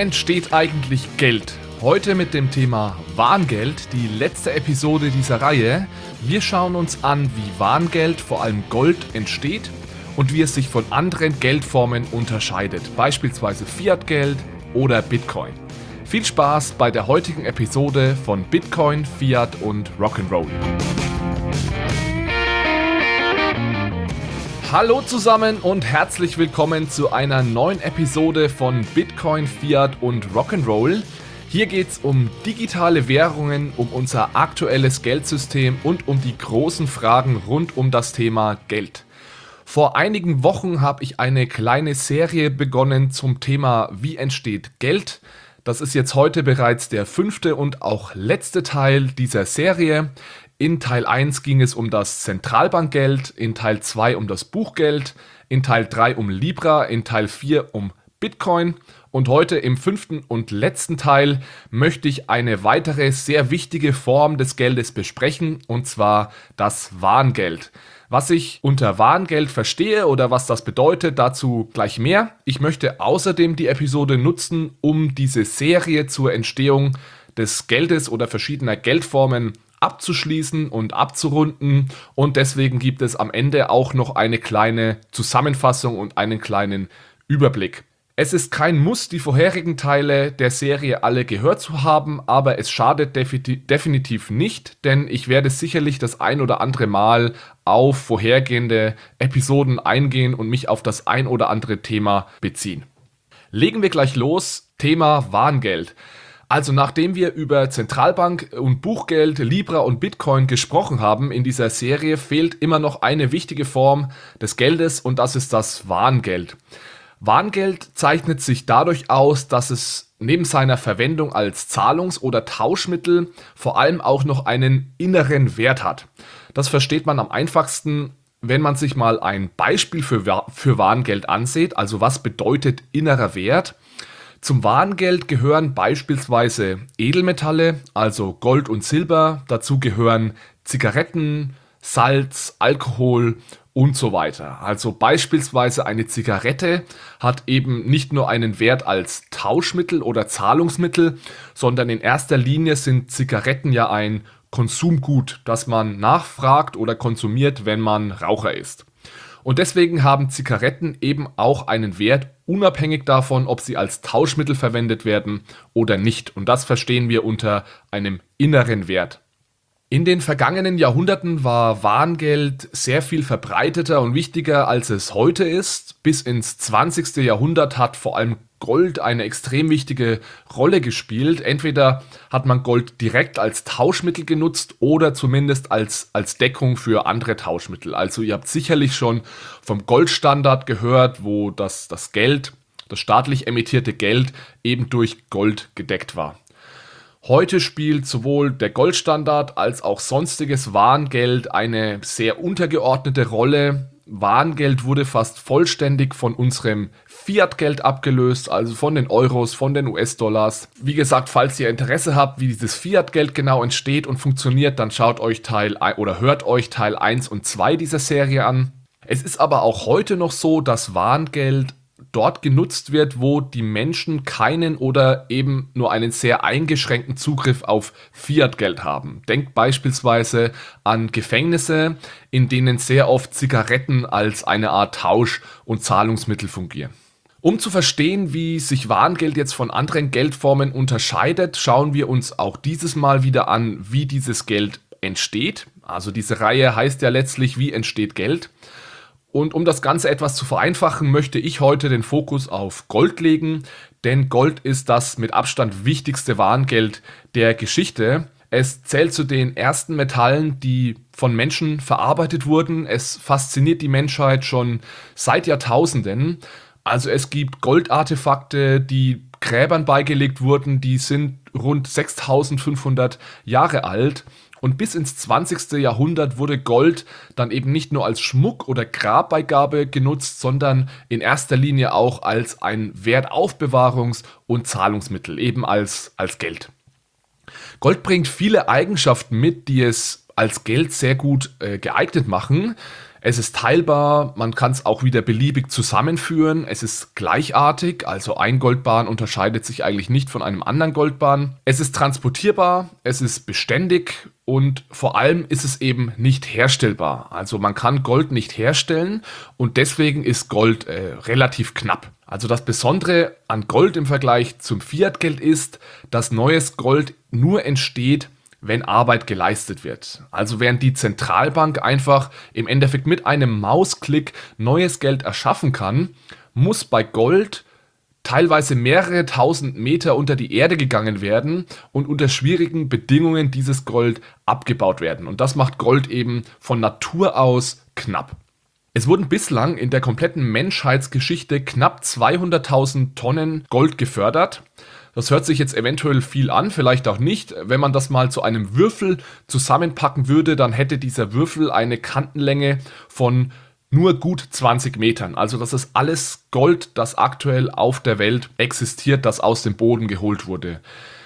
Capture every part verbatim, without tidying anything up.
entsteht eigentlich Geld? Heute mit dem Thema Warngeld, die letzte Episode dieser Reihe. Wir schauen uns an, wie Warngeld, vor allem Gold, entsteht und wie es sich von anderen Geldformen unterscheidet, beispielsweise Fiat-Geld oder Bitcoin. Viel Spaß bei der heutigen Episode von Bitcoin, Fiat und Rock'n'Roll. Hallo zusammen und herzlich willkommen zu einer neuen Episode von Bitcoin, Fiat und Rock'n'Roll. Hier geht es um digitale Währungen, um unser aktuelles Geldsystem und um die großen Fragen rund um das Thema Geld. Vor einigen Wochen habe ich eine kleine Serie begonnen zum Thema Wie entsteht Geld? Das ist jetzt heute bereits der fünfte und auch letzte Teil dieser Serie. In Teil eins ging es um das Zentralbankgeld, in Teil zwei um das Buchgeld, in Teil drei um Libra, in Teil vier um Bitcoin und heute im fünften und letzten Teil möchte ich eine weitere sehr wichtige Form des Geldes besprechen, und zwar das Warngeld. Was ich unter Warngeld verstehe oder was das bedeutet, dazu gleich mehr. Ich möchte außerdem die Episode nutzen, um diese Serie zur Entstehung des Geldes oder verschiedener Geldformen abzuschließen und abzurunden, und deswegen gibt es am Ende auch noch eine kleine Zusammenfassung und einen kleinen Überblick. Es ist kein Muss, die vorherigen Teile der Serie alle gehört zu haben, aber es schadet defi- definitiv nicht, denn ich werde sicherlich das ein oder andere Mal auf vorhergehende Episoden eingehen und mich auf das ein oder andere Thema beziehen. Legen wir gleich los. Thema Warngeld. Also nachdem wir über Zentralbank und Buchgeld, Libra und Bitcoin gesprochen haben in dieser Serie, fehlt immer noch eine wichtige Form des Geldes, und das ist das Warngeld. Warngeld zeichnet sich dadurch aus, dass es neben seiner Verwendung als Zahlungs- oder Tauschmittel vor allem auch noch einen inneren Wert hat. Das versteht man am einfachsten, wenn man sich mal ein Beispiel für, für Warngeld ansieht. Also was bedeutet innerer Wert? Zum Warngeld gehören beispielsweise Edelmetalle, also Gold und Silber. Dazu gehören Zigaretten, Salz, Alkohol und so weiter. Also beispielsweise eine Zigarette hat eben nicht nur einen Wert als Tauschmittel oder Zahlungsmittel, sondern in erster Linie sind Zigaretten ja ein Konsumgut, das man nachfragt oder konsumiert, wenn man Raucher ist. Und deswegen haben Zigaretten eben auch einen Wert, unabhängig davon, ob sie als Tauschmittel verwendet werden oder nicht. Und das verstehen wir unter einem inneren Wert. In den vergangenen Jahrhunderten war Warngeld sehr viel verbreiteter und wichtiger, als es heute ist. Bis ins zwanzigste Jahrhundert hat vor allem Gold eine extrem wichtige Rolle gespielt. Entweder hat man Gold direkt als Tauschmittel genutzt oder zumindest als, als Deckung für andere Tauschmittel. Also ihr habt sicherlich schon vom Goldstandard gehört, wo das, das Geld, das staatlich emittierte Geld eben durch Gold gedeckt war. Heute spielt sowohl der Goldstandard als auch sonstiges Warngeld eine sehr untergeordnete Rolle. Warngeld wurde fast vollständig von unserem Fiat-Geld abgelöst, also von den Euros, von den U S-Dollars. Wie gesagt, falls ihr Interesse habt, wie dieses Fiat-Geld genau entsteht und funktioniert, dann schaut euch Teil oder hört euch Teil eins und zwei dieser Serie an. Es ist aber auch heute noch so, dass Warngeld dort genutzt wird, wo die Menschen keinen oder eben nur einen sehr eingeschränkten Zugriff auf Fiat-Geld haben. Denkt beispielsweise an Gefängnisse, in denen sehr oft Zigaretten als eine Art Tausch- und Zahlungsmittel fungieren. Um zu verstehen, wie sich Warngeld jetzt von anderen Geldformen unterscheidet, schauen wir uns auch dieses Mal wieder an, wie dieses Geld entsteht. Also diese Reihe heißt ja letztlich, wie entsteht Geld? Und um das Ganze etwas zu vereinfachen, möchte ich heute den Fokus auf Gold legen, denn Gold ist das mit Abstand wichtigste Warngeld der Geschichte. Es zählt zu den ersten Metallen, die von Menschen verarbeitet wurden. Es fasziniert die Menschheit schon seit Jahrtausenden. Also es gibt Goldartefakte, die Gräbern beigelegt wurden, die sind rund sechstausendfünfhundert Jahre alt. Und bis ins zwanzigste Jahrhundert wurde Gold dann eben nicht nur als Schmuck oder Grabbeigabe genutzt, sondern in erster Linie auch als ein Wertaufbewahrungs- und Zahlungsmittel, eben als, als Geld. Gold bringt viele Eigenschaften mit, die es als Geld sehr gut äh, geeignet machen. Es ist teilbar, man kann es auch wieder beliebig zusammenführen. Es ist gleichartig, also ein Goldbarren unterscheidet sich eigentlich nicht von einem anderen Goldbarren. Es ist transportierbar, es ist beständig und vor allem ist es eben nicht herstellbar. Also man kann Gold nicht herstellen und deswegen ist Gold äh, relativ knapp. Also das Besondere an Gold im Vergleich zum Fiatgeld ist, dass neues Gold nur entsteht, wenn Arbeit geleistet wird. Also während die Zentralbank einfach im Endeffekt mit einem Mausklick neues Geld erschaffen kann, muss bei Gold teilweise mehrere tausend Meter unter die Erde gegangen werden und unter schwierigen Bedingungen dieses Gold abgebaut werden. Und das macht Gold eben von Natur aus knapp. Es wurden bislang in der kompletten Menschheitsgeschichte knapp zweihunderttausend Tonnen Gold gefördert. Das hört sich jetzt eventuell viel an, vielleicht auch nicht. Wenn man das mal zu einem Würfel zusammenpacken würde, dann hätte dieser Würfel eine Kantenlänge von nur gut zwanzig Metern. Also das ist alles Gold, das aktuell auf der Welt existiert, das aus dem Boden geholt wurde.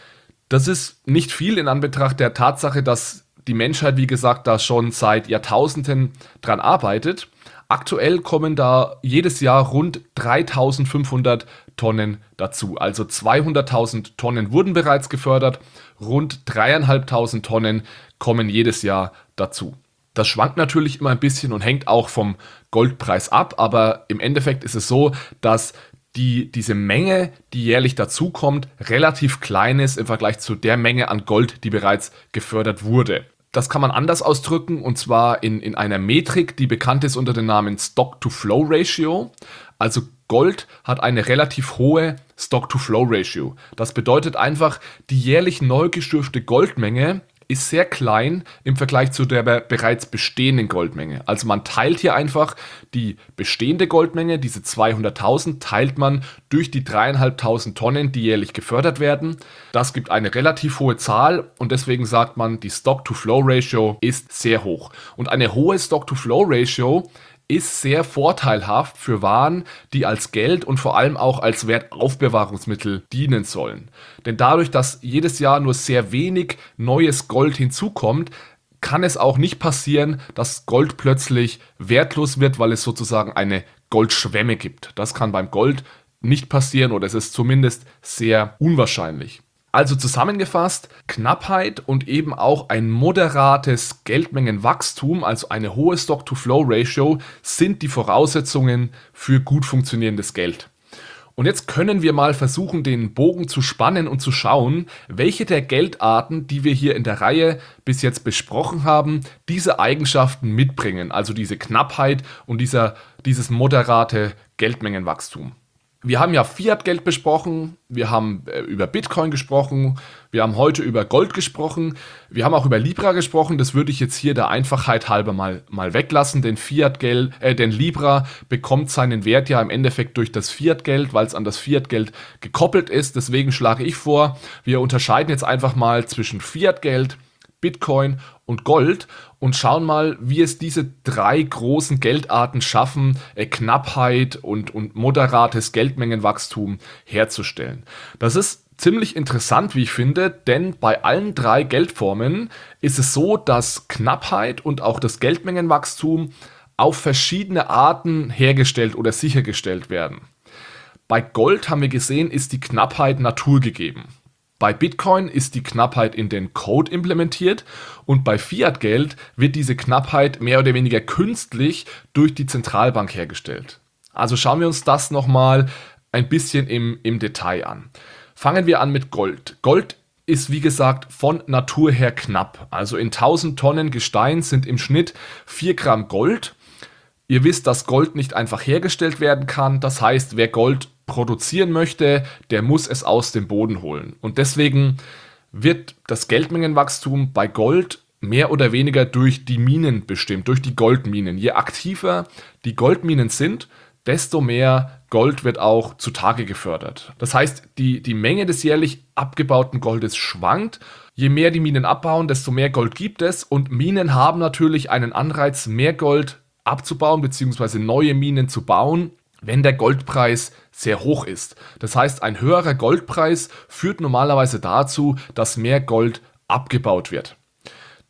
Das ist nicht viel in Anbetracht der Tatsache, dass die Menschheit, wie gesagt, da schon seit Jahrtausenden dran arbeitet. Aktuell kommen da jedes Jahr rund dreitausendfünfhundert Tonnen dazu. Also zweihunderttausend Tonnen wurden bereits gefördert, rund dreieinhalbtausend Tonnen kommen jedes Jahr dazu. Das schwankt natürlich immer ein bisschen und hängt auch vom Goldpreis ab, aber im Endeffekt ist es so, dass die, diese Menge, die jährlich dazukommt, relativ klein ist im Vergleich zu der Menge an Gold, die bereits gefördert wurde. Das kann man anders ausdrücken und zwar in, in einer Metrik, die bekannt ist unter dem Namen Stock-to-Flow-Ratio. Also Gold hat eine relativ hohe Stock-to-Flow-Ratio. Das bedeutet einfach, die jährlich neu geschürfte Goldmenge ist sehr klein im Vergleich zu der be- bereits bestehenden Goldmenge. Also man teilt hier einfach die bestehende Goldmenge, diese zweihunderttausend, teilt man durch die dreieinhalbtausend Tonnen, die jährlich gefördert werden. Das gibt eine relativ hohe Zahl und deswegen sagt man, die Stock-to-Flow-Ratio ist sehr hoch. Und eine hohe Stock-to-Flow-Ratio ist sehr vorteilhaft für Waren, die als Geld und vor allem auch als Wertaufbewahrungsmittel dienen sollen. Denn dadurch, dass jedes Jahr nur sehr wenig neues Gold hinzukommt, kann es auch nicht passieren, dass Gold plötzlich wertlos wird, weil es sozusagen eine Goldschwemme gibt. Das kann beim Gold nicht passieren oder es ist zumindest sehr unwahrscheinlich. Also zusammengefasst, Knappheit und eben auch ein moderates Geldmengenwachstum, also eine hohe Stock-to-Flow-Ratio, sind die Voraussetzungen für gut funktionierendes Geld. Und jetzt können wir mal versuchen, den Bogen zu spannen und zu schauen, welche der Geldarten, die wir hier in der Reihe bis jetzt besprochen haben, diese Eigenschaften mitbringen, also diese Knappheit und dieser, dieses moderate Geldmengenwachstum. Wir haben ja Fiat-Geld besprochen, wir haben äh, über Bitcoin gesprochen, wir haben heute über Gold gesprochen, wir haben auch über Libra gesprochen, das würde ich jetzt hier der Einfachheit halber mal, mal weglassen, denn Fiat-Geld, äh, denn Libra bekommt seinen Wert ja im Endeffekt durch das Fiat-Geld, weil es an das Fiat-Geld gekoppelt ist, deswegen schlage ich vor, wir unterscheiden jetzt einfach mal zwischen Fiat-Geld, Bitcoin und Gold und schauen mal, wie es diese drei großen Geldarten schaffen, äh, Knappheit und, und moderates Geldmengenwachstum herzustellen. Das ist ziemlich interessant, wie ich finde, denn bei allen drei Geldformen ist es so, dass Knappheit und auch das Geldmengenwachstum auf verschiedene Arten hergestellt oder sichergestellt werden. Bei Gold haben wir gesehen, ist die Knappheit naturgegeben. Bei Bitcoin ist die Knappheit in den Code implementiert und bei Fiat-Geld wird diese Knappheit mehr oder weniger künstlich durch die Zentralbank hergestellt. Also schauen wir uns das nochmal ein bisschen im, im Detail an. Fangen wir an mit Gold. Gold ist wie gesagt von Natur her knapp. Also in tausend Tonnen Gestein sind im Schnitt vier Gramm Gold. Ihr wisst, dass Gold nicht einfach hergestellt werden kann. Das heißt, wer Gold produzieren möchte, der muss es aus dem Boden holen. Und deswegen wird das Geldmengenwachstum bei Gold mehr oder weniger durch die Minen bestimmt, durch die Goldminen. Je aktiver die Goldminen sind, desto mehr Gold wird auch zutage gefördert. Das heißt, die, die Menge des jährlich abgebauten Goldes schwankt. Je mehr die Minen abbauen, desto mehr Gold gibt es. Und Minen haben natürlich einen Anreiz, mehr Gold abzubauen bzw. neue Minen zu bauen, wenn der Goldpreis sehr hoch ist. Das heißt, ein höherer Goldpreis führt normalerweise dazu, dass mehr Gold abgebaut wird.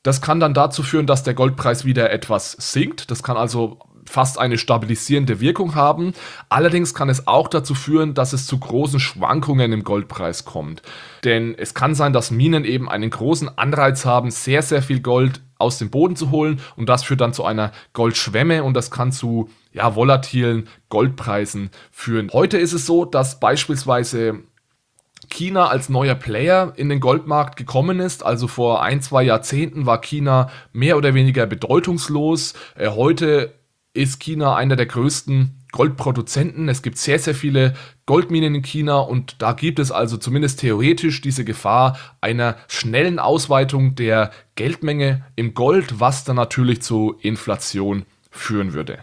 Das kann dann dazu führen, dass der Goldpreis wieder etwas sinkt. Das kann also fast eine stabilisierende Wirkung haben. Allerdings kann es auch dazu führen, dass es zu großen Schwankungen im Goldpreis kommt. Denn es kann sein, dass Minen eben einen großen Anreiz haben, sehr, sehr viel Gold aus dem Boden zu holen, und das führt dann zu einer Goldschwemme und das kann zu ja, volatilen Goldpreisen führen. Heute ist es so, dass beispielsweise China als neuer Player in den Goldmarkt gekommen ist. Also vor ein, zwei Jahrzehnten war China mehr oder weniger bedeutungslos. Äh, heute ist China einer der größten Goldproduzenten. Es gibt sehr, sehr viele Goldminen in China und da gibt es also zumindest theoretisch diese Gefahr einer schnellen Ausweitung der Geldmenge im Gold, was dann natürlich zu Inflation führen würde.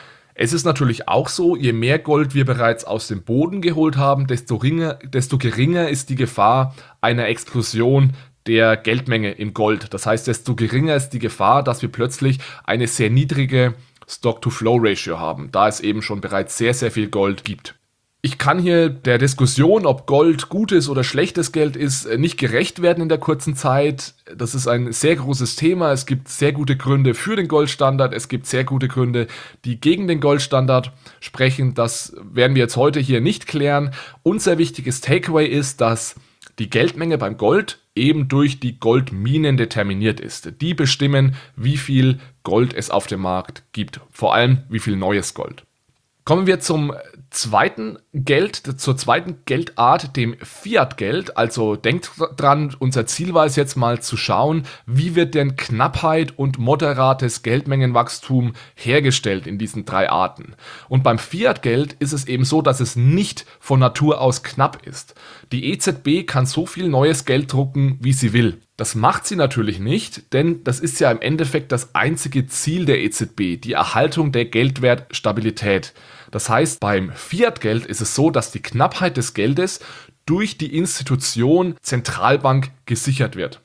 Es ist natürlich auch so, je mehr Gold wir bereits aus dem Boden geholt haben, desto geringer, desto geringer ist die Gefahr einer Explosion der Geldmenge im Gold. Das heißt, desto geringer ist die Gefahr, dass wir plötzlich eine sehr niedrige Stock-to-Flow-Ratio haben, da es eben schon bereits sehr, sehr viel Gold gibt. Ich kann hier der Diskussion, ob Gold gutes oder schlechtes Geld ist, nicht gerecht werden in der kurzen Zeit. Das ist ein sehr großes Thema. Es gibt sehr gute Gründe für den Goldstandard. Es gibt sehr gute Gründe, die gegen den Goldstandard sprechen. Das werden wir jetzt heute hier nicht klären. Unser wichtiges Takeaway ist, dass die Geldmenge beim Gold eben durch die Goldminen determiniert ist. Die bestimmen, wie viel Gold es auf dem Markt gibt. Vor allem, wie viel neues Gold. Kommen wir zum zweiten Geld, zur zweiten Geldart, dem Fiat-Geld. Also denkt dran, unser Ziel war es jetzt mal zu schauen, wie wird denn Knappheit und moderates Geldmengenwachstum hergestellt in diesen drei Arten. Und beim Fiat-Geld ist es eben so, dass es nicht von Natur aus knapp ist. Die E Z B kann so viel neues Geld drucken, wie sie will. Das macht sie natürlich nicht, denn das ist ja im Endeffekt das einzige Ziel der E Z B, die Erhaltung der Geldwertstabilität. Das heißt, beim Fiat-Geld ist es so, dass die Knappheit des Geldes durch die Institution Zentralbank gesichert wird.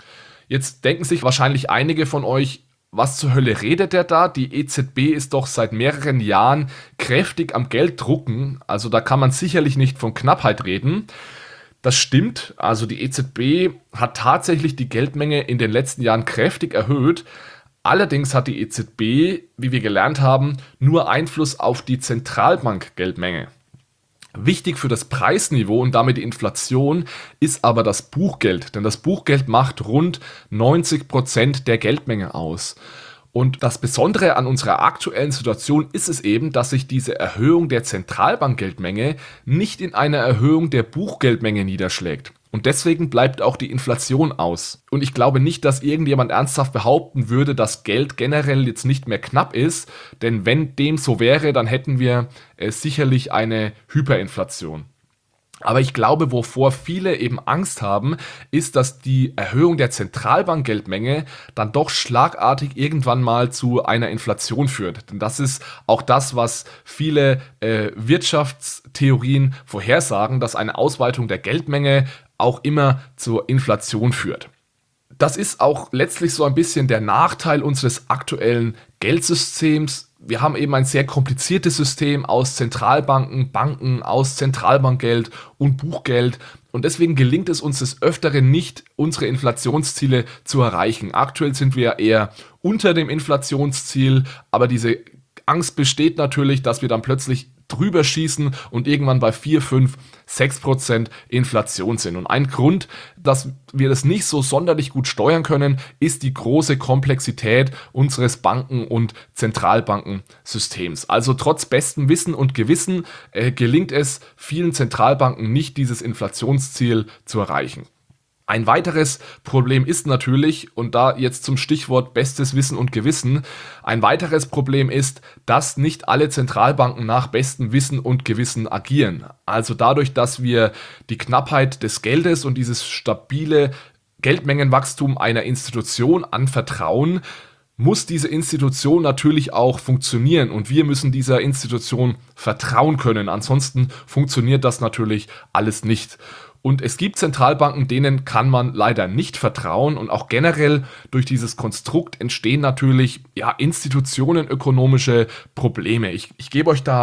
Jetzt denken sich wahrscheinlich einige von euch, was zur Hölle redet der da? Die E Z B ist doch seit mehreren Jahren kräftig am Geld drucken, also da kann man sicherlich nicht von Knappheit reden. Das stimmt, also die E Z B hat tatsächlich die Geldmenge in den letzten Jahren kräftig erhöht. Allerdings hat die E Z B, wie wir gelernt haben, nur Einfluss auf die Zentralbankgeldmenge. Wichtig für das Preisniveau und damit die Inflation ist aber das Buchgeld, denn das Buchgeld macht rund neunzig Prozent der Geldmenge aus. Und das Besondere an unserer aktuellen Situation ist es eben, dass sich diese Erhöhung der Zentralbankgeldmenge nicht in einer Erhöhung der Buchgeldmenge niederschlägt. Und deswegen bleibt auch die Inflation aus. Und ich glaube nicht, dass irgendjemand ernsthaft behaupten würde, dass Geld generell jetzt nicht mehr knapp ist. Denn wenn dem so wäre, dann hätten wir äh, sicherlich eine Hyperinflation. Aber ich glaube, wovor viele eben Angst haben, ist, dass die Erhöhung der Zentralbankgeldmenge dann doch schlagartig irgendwann mal zu einer Inflation führt. Denn das ist auch das, was viele äh, Wirtschaftstheorien vorhersagen, dass eine Ausweitung der Geldmenge auch immer zur Inflation führt. Das ist auch letztlich so ein bisschen der Nachteil unseres aktuellen Geldsystems. Wir haben eben ein sehr kompliziertes System aus Zentralbanken, Banken, aus Zentralbankgeld und Buchgeld. Und deswegen gelingt es uns des Öfteren nicht, unsere Inflationsziele zu erreichen. Aktuell sind wir eher unter dem Inflationsziel, aber diese Angst besteht natürlich, dass wir dann plötzlich drüber schießen und irgendwann bei vier, fünf, sechs Prozent Inflation sind. Und ein Grund, dass wir das nicht so sonderlich gut steuern können, ist die große Komplexität unseres Banken- und Zentralbankensystems. Also trotz bestem Wissen und Gewissen äh, gelingt es vielen Zentralbanken nicht, dieses Inflationsziel zu erreichen. Ein weiteres Problem ist natürlich, und da jetzt zum Stichwort bestes Wissen und Gewissen, ein weiteres Problem ist, dass nicht alle Zentralbanken nach bestem Wissen und Gewissen agieren. Also dadurch, dass wir die Knappheit des Geldes und dieses stabile Geldmengenwachstum einer Institution anvertrauen, muss diese Institution natürlich auch funktionieren und wir müssen dieser Institution vertrauen können. Ansonsten funktioniert das natürlich alles nicht. Und es gibt Zentralbanken, denen kann man leider nicht vertrauen und auch generell durch dieses Konstrukt entstehen natürlich ja, institutionenökonomische Probleme. Ich, ich gebe euch da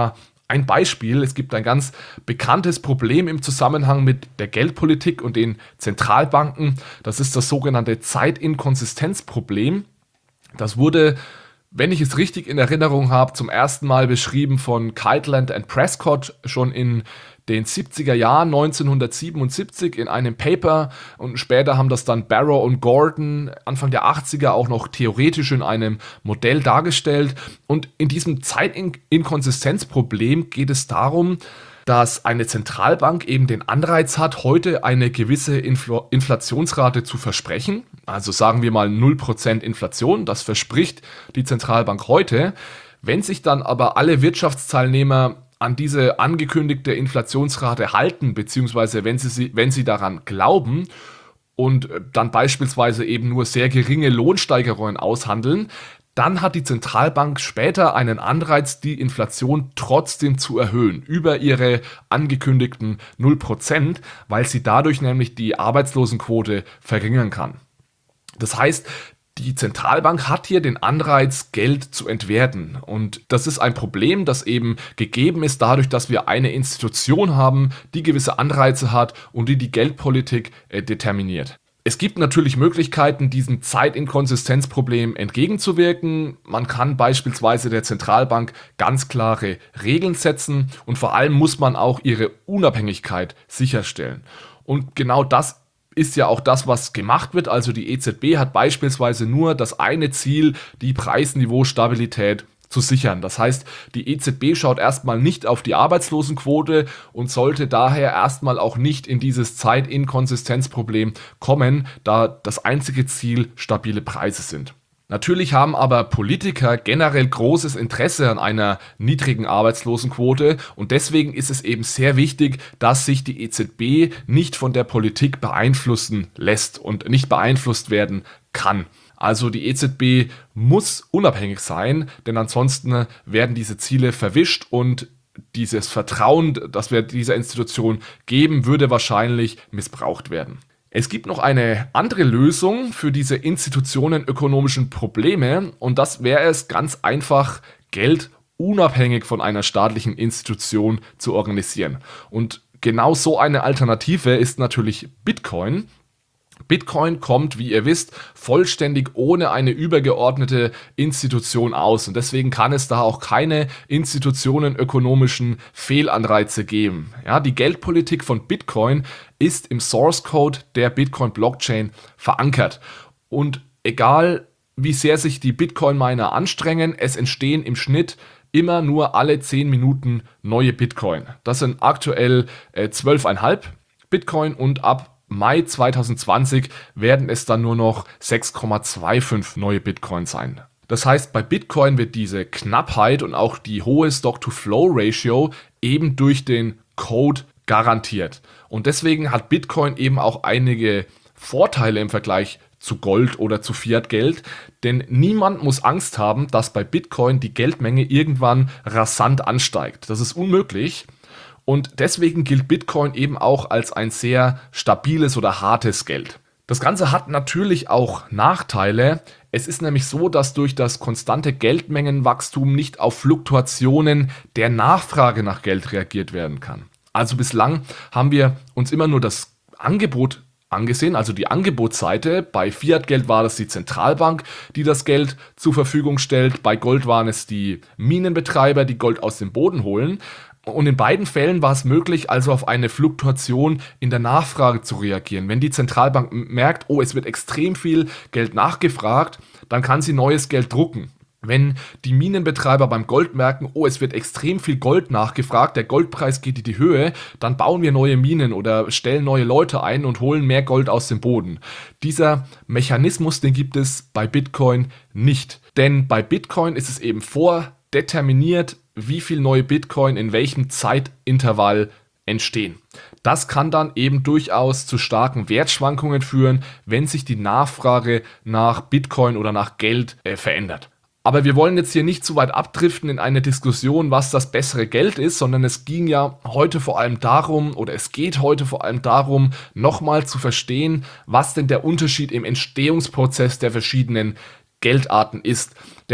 Ein Beispiel: Es gibt ein ganz bekanntes Problem im Zusammenhang mit der Geldpolitik und den Zentralbanken. Das ist das sogenannte Zeitinkonsistenzproblem. Das wurde, wenn ich es richtig in Erinnerung habe, zum ersten Mal beschrieben von Kirtland und Prescott schon in den siebziger Jahren, neunzehnhundertsiebenundsiebzig, in einem Paper, und später haben das dann Barrow und Gordon Anfang der achtziger auch noch theoretisch in einem Modell dargestellt. Und in diesem Zeitinkonsistenzproblem geht es darum, dass eine Zentralbank eben den Anreiz hat, heute eine gewisse Infl- Inflationsrate zu versprechen. Also sagen wir mal null Prozent Inflation, das verspricht die Zentralbank heute. Wenn sich dann aber alle Wirtschaftsteilnehmer an diese angekündigte Inflationsrate halten, beziehungsweise wenn sie, wenn sie daran glauben und dann beispielsweise eben nur sehr geringe Lohnsteigerungen aushandeln, dann hat die Zentralbank später einen Anreiz, die Inflation trotzdem zu erhöhen, über ihre angekündigten null Prozent, weil sie dadurch nämlich die Arbeitslosenquote verringern kann. Das heißt, die Zentralbank hat hier den Anreiz, Geld zu entwerten. Und das ist ein Problem, das eben gegeben ist dadurch, dass wir eine Institution haben, die gewisse Anreize hat und die die Geldpolitik äh, determiniert. Es gibt natürlich Möglichkeiten, diesem Zeitinkonsistenzproblem entgegenzuwirken. Man kann beispielsweise der Zentralbank ganz klare Regeln setzen und vor allem muss man auch ihre Unabhängigkeit sicherstellen. Und genau das ist ja auch das, was gemacht wird. Also die E Z B hat beispielsweise nur das eine Ziel, die Preisniveaustabilität zu sichern. Das heißt, die E Z B schaut erstmal nicht auf die Arbeitslosenquote und sollte daher erstmal auch nicht in dieses Zeitinkonsistenzproblem kommen, da das einzige Ziel stabile Preise sind. Natürlich haben aber Politiker generell großes Interesse an einer niedrigen Arbeitslosenquote und deswegen ist es eben sehr wichtig, dass sich die E Z B nicht von der Politik beeinflussen lässt und nicht beeinflusst werden kann. Also die E Z B muss unabhängig sein, denn ansonsten werden diese Ziele verwischt und dieses Vertrauen, das wir dieser Institution geben, würde wahrscheinlich missbraucht werden. Es gibt noch eine andere Lösung für diese institutionenökonomischen Probleme und das wäre es ganz einfach, Geld unabhängig von einer staatlichen Institution zu organisieren. Und genau so eine Alternative ist natürlich Bitcoin. Bitcoin kommt, wie ihr wisst, vollständig ohne eine übergeordnete Institution aus und deswegen kann es da auch keine institutionenökonomischen Fehlanreize geben. Ja, die Geldpolitik von Bitcoin ist im Source Code der Bitcoin-Blockchain verankert und egal wie sehr sich die Bitcoin-Miner anstrengen, es entstehen im Schnitt immer nur alle zehn Minuten neue Bitcoin. Das sind aktuell äh, zwölf Komma fünf Bitcoin und ab Mai zweitausendzwanzig werden es dann nur noch sechs Komma fünfundzwanzig neue Bitcoin sein. Das heißt, bei Bitcoin wird diese Knappheit und auch die hohe Stock-to-Flow-Ratio eben durch den Code garantiert. Und deswegen hat Bitcoin eben auch einige Vorteile im Vergleich zu Gold oder zu Fiat-Geld, denn niemand muss Angst haben, dass bei Bitcoin die Geldmenge irgendwann rasant ansteigt. Das ist unmöglich. Und deswegen gilt Bitcoin eben auch als ein sehr stabiles oder hartes Geld. Das Ganze hat natürlich auch Nachteile. Es ist nämlich so, dass durch das konstante Geldmengenwachstum nicht auf Fluktuationen der Nachfrage nach Geld reagiert werden kann. Also bislang haben wir uns immer nur das Angebot angesehen, also die Angebotsseite. Bei Fiat-Geld war das die Zentralbank, die das Geld zur Verfügung stellt. Bei Gold waren es die Minenbetreiber, die Gold aus dem Boden holen. Und in beiden Fällen war es möglich, also auf eine Fluktuation in der Nachfrage zu reagieren. Wenn die Zentralbank merkt, oh, es wird extrem viel Geld nachgefragt, dann kann sie neues Geld drucken. Wenn die Minenbetreiber beim Gold merken, oh, es wird extrem viel Gold nachgefragt, der Goldpreis geht in die Höhe, dann bauen wir neue Minen oder stellen neue Leute ein und holen mehr Gold aus dem Boden. Dieser Mechanismus, den gibt es bei Bitcoin nicht. Denn bei Bitcoin ist es eben vordeterminiert, wie viel neue Bitcoin in welchem Zeitintervall entstehen. Das kann dann eben durchaus zu starken Wertschwankungen führen, wenn sich die Nachfrage nach Bitcoin oder nach Geld äh, verändert. Aber wir wollen jetzt hier nicht zu weit abdriften in eine Diskussion, was das bessere Geld ist, sondern es ging ja heute vor allem darum, oder es geht heute vor allem darum, nochmal zu verstehen, was denn der Unterschied im Entstehungsprozess der verschiedenen Geldarten ist. Denn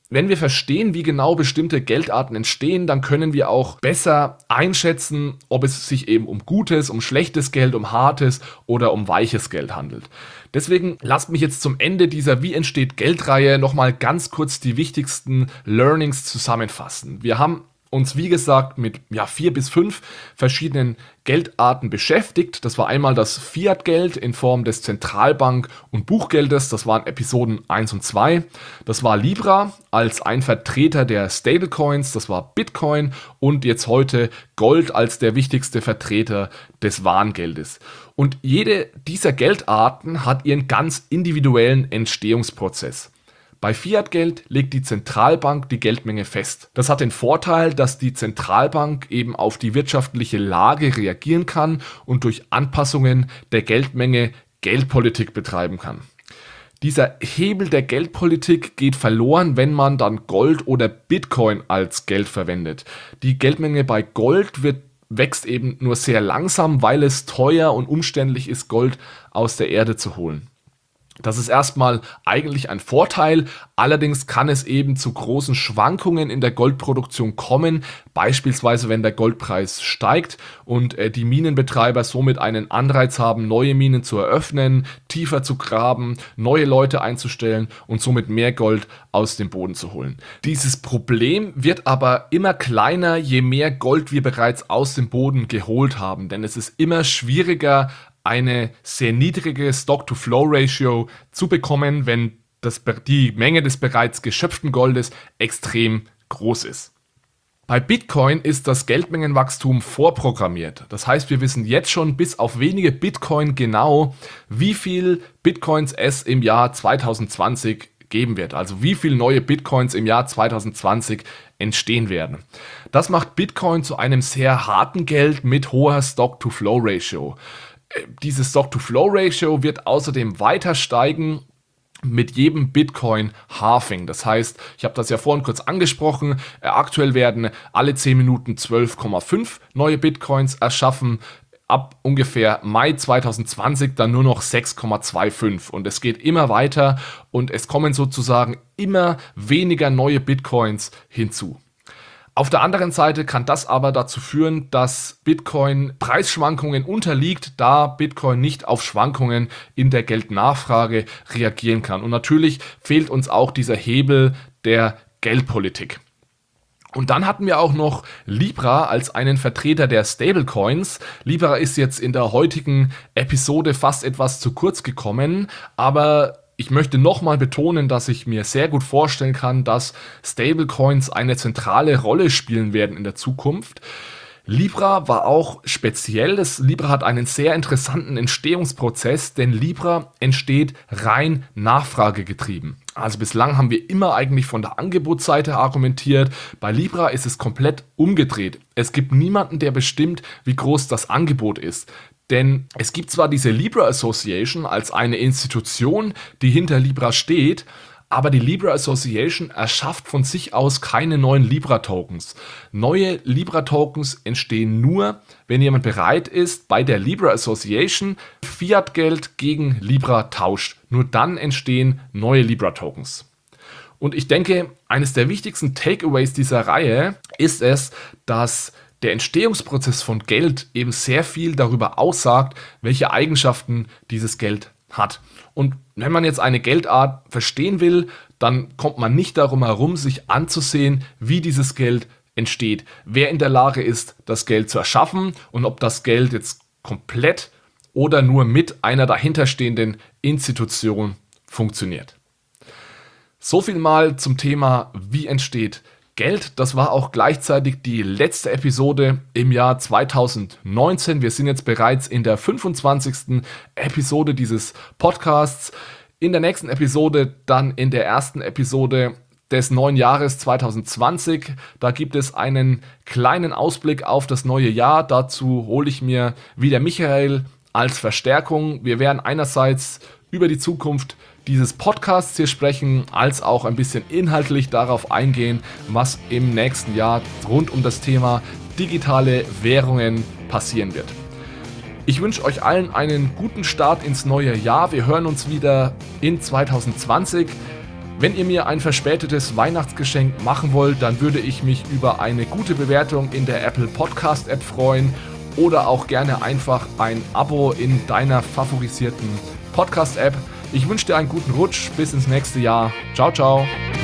Wenn wir verstehen, wie genau bestimmte Geldarten entstehen, dann können wir auch besser einschätzen, ob es sich eben um gutes, um schlechtes Geld, um hartes oder um weiches Geld handelt. Deswegen lasst mich jetzt zum Ende dieser Wie entsteht Geld-Reihe nochmal ganz kurz die wichtigsten Learnings zusammenfassen. Wir haben uns, wie gesagt, mit ja, vier bis fünf verschiedenen Geldarten beschäftigt. Das war einmal das Fiat-Geld in Form des Zentralbank- und Buchgeldes. Das waren Episoden eins und zwei. Das war Libra als ein Vertreter der Stablecoins. Das war Bitcoin. Und jetzt heute Gold als der wichtigste Vertreter des Warengeldes. Und jede dieser Geldarten hat ihren ganz individuellen Entstehungsprozess. Bei Fiat-Geld legt die Zentralbank die Geldmenge fest. Das hat den Vorteil, dass die Zentralbank eben auf die wirtschaftliche Lage reagieren kann und durch Anpassungen der Geldmenge Geldpolitik betreiben kann. Dieser Hebel der Geldpolitik geht verloren, wenn man dann Gold oder Bitcoin als Geld verwendet. Die Geldmenge bei Gold wird wächst eben nur sehr langsam, weil es teuer und umständlich ist, Gold aus der Erde zu holen. Das ist erstmal eigentlich ein Vorteil, allerdings kann es eben zu großen Schwankungen in der Goldproduktion kommen, beispielsweise wenn der Goldpreis steigt und äh, die Minenbetreiber somit einen Anreiz haben, neue Minen zu eröffnen, tiefer zu graben, neue Leute einzustellen und somit mehr Gold aus dem Boden zu holen. Dieses Problem wird aber immer kleiner, je mehr Gold wir bereits aus dem Boden geholt haben, denn es ist immer schwieriger, eine sehr niedrige Stock-to-Flow-Ratio zu bekommen, wenn das, die Menge des bereits geschöpften Goldes extrem groß ist. Bei Bitcoin ist das Geldmengenwachstum vorprogrammiert. Das heißt, wir wissen jetzt schon bis auf wenige Bitcoin genau, wie viel Bitcoins es im Jahr zwanzig zwanzig geben wird. Also wie viele neue Bitcoins im Jahr zwanzig zwanzig entstehen werden. Das macht Bitcoin zu einem sehr harten Geld mit hoher Stock-to-Flow-Ratio. Diese Stock-to-Flow-Ratio wird außerdem weiter steigen mit jedem Bitcoin-Halving. Das heißt, ich habe das ja vorhin kurz angesprochen, äh, aktuell werden alle zehn Minuten zwölf Komma fünf neue Bitcoins erschaffen, ab ungefähr Mai zwanzig zwanzig dann nur noch sechs Komma fünfundzwanzig und es geht immer weiter und es kommen sozusagen immer weniger neue Bitcoins hinzu. Auf der anderen Seite kann das aber dazu führen, dass Bitcoin Preisschwankungen unterliegt, da Bitcoin nicht auf Schwankungen in der Geldnachfrage reagieren kann. Und natürlich fehlt uns auch dieser Hebel der Geldpolitik. Und dann hatten wir auch noch Libra als einen Vertreter der Stablecoins. Libra ist jetzt in der heutigen Episode fast etwas zu kurz gekommen, aber ich möchte nochmal betonen, dass ich mir sehr gut vorstellen kann, dass Stablecoins eine zentrale Rolle spielen werden in der Zukunft. Libra war auch speziell. Das Libra hat einen sehr interessanten Entstehungsprozess, denn Libra entsteht rein nachfragegetrieben. Also bislang haben wir immer eigentlich von der Angebotsseite argumentiert. Bei Libra ist es komplett umgedreht. Es gibt niemanden, der bestimmt, wie groß das Angebot ist. Denn es gibt zwar diese Libra Association als eine Institution, die hinter Libra steht, aber die Libra Association erschafft von sich aus keine neuen Libra-Tokens. Neue Libra-Tokens entstehen nur, wenn jemand bereit ist, bei der Libra Association Fiat-Geld gegen Libra tauscht. Nur dann entstehen neue Libra-Tokens. Und ich denke, eines der wichtigsten Takeaways dieser Reihe ist es, dass der Entstehungsprozess von Geld eben sehr viel darüber aussagt, welche Eigenschaften dieses Geld hat. Und wenn man jetzt eine Geldart verstehen will, dann kommt man nicht darum herum, sich anzusehen, wie dieses Geld entsteht, wer in der Lage ist, das Geld zu erschaffen und ob das Geld jetzt komplett oder nur mit einer dahinterstehenden Institution funktioniert. So viel mal zum Thema, wie entsteht Geld. Das war auch gleichzeitig die letzte Episode im Jahr zwanzig neunzehn. Wir sind jetzt bereits in der fünfundzwanzigsten Episode dieses Podcasts. In der nächsten Episode, dann in der ersten Episode des neuen Jahres zwanzig zwanzig. Da gibt es einen kleinen Ausblick auf das neue Jahr. Dazu hole ich mir wieder Michael als Verstärkung. Wir werden einerseits über die Zukunft dieses Podcasts hier sprechen, als auch ein bisschen inhaltlich darauf eingehen, was im nächsten Jahr rund um das Thema digitale Währungen passieren wird. Ich wünsche euch allen einen guten Start ins neue Jahr. Wir hören uns wieder in zwanzig zwanzig. Wenn ihr mir ein verspätetes Weihnachtsgeschenk machen wollt, dann würde ich mich über eine gute Bewertung in der Apple Podcast App freuen oder auch gerne einfach ein Abo in deiner favorisierten Podcast App. Ich wünsche dir einen guten Rutsch, bis ins nächste Jahr. Ciao, ciao.